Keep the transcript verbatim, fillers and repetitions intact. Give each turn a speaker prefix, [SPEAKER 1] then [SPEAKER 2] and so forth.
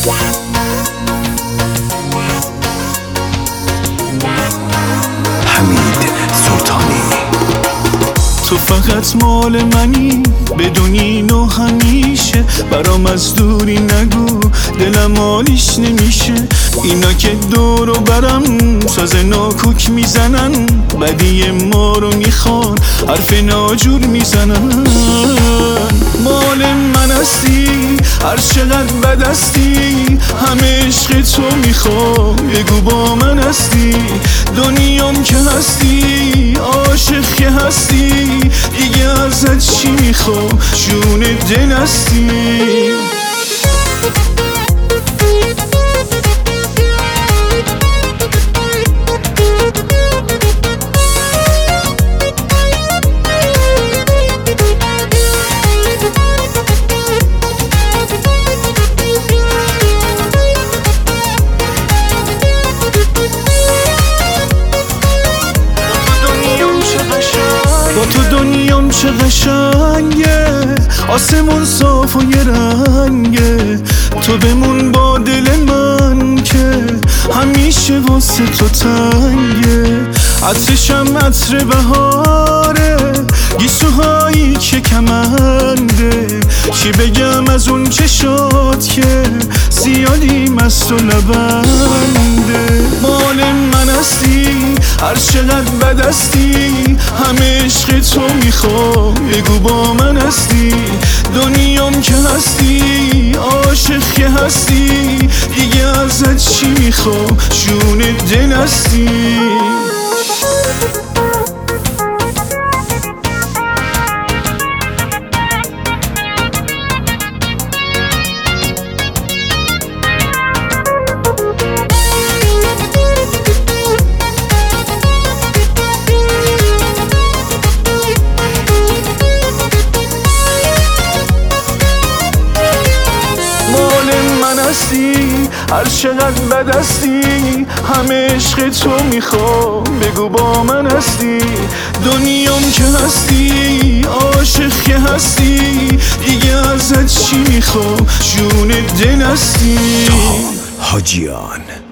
[SPEAKER 1] حمید سلطانی.
[SPEAKER 2] تو فقط مال منی بدون اینو همیشه، برام از دوری نگو دلم حالیش نمیشه. اینا که دور و برم ساز ناکوک میزنن، بدی ما رو میخوان حرف ناجور میزنن. مال من هستی هر چقدر بد هستی، همه عشق تو میخوام بگو با من هستی. دنیام که هستی عاشق که هستی، دیگه ازت چی میخوام جون دل هستی. با تو دنیام چه قشنگه، آسمون صاف و یه رنگه. تو بمون با دل من که همیشه واسه تو تنگه. عطرشم عطر بهاره، گیسوهایی که کمنده. چی بگم از اون چشات که زیادی مست و لبنده. مال من هستی هر چقدر بد هستی، همه عشق تو میخوام بگو با من هستی. دنیام که هستی عاشق که هستی، دیگه ازت چی میخوام جون دل هستی. هر چقدر بد هستی همه عشق تو میخوام بگو با من هستی. دنیام که هستی عاشق که هستی، دیگه ازت چی میخوام جون دل هستی.
[SPEAKER 1] حاجیان.